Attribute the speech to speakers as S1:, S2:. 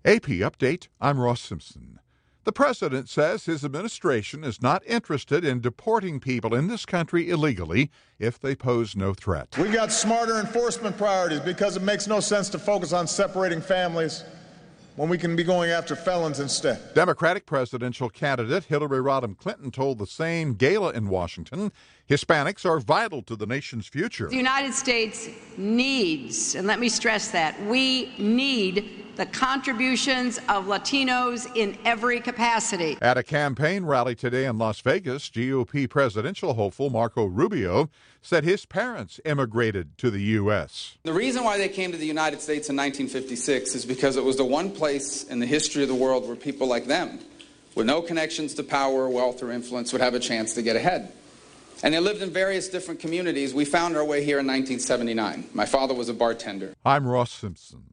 S1: AP Update, I'm Ross Simpson. The president says his administration is not interested in deporting people in this country illegally if they pose no threat.
S2: We've got smarter enforcement priorities because it makes no sense to focus on separating families when we can be going after felons instead.
S1: Democratic presidential candidate Hillary Rodham Clinton told the same gala in Washington Hispanics are vital to the nation's future.
S3: The United States needs, and let me stress that, we need the contributions of Latinos in every capacity.
S1: At a campaign rally today in Las Vegas, GOP presidential hopeful Marco Rubio said his parents immigrated to the U.S.
S4: The reason why they came to the United States in 1956 is because it was the one place in the history of the world where people like them, with no connections to power, wealth, or influence, would have a chance to get ahead. And they lived in various different communities. We found our way here in 1979. My father was a bartender.
S1: I'm Ross Simpson.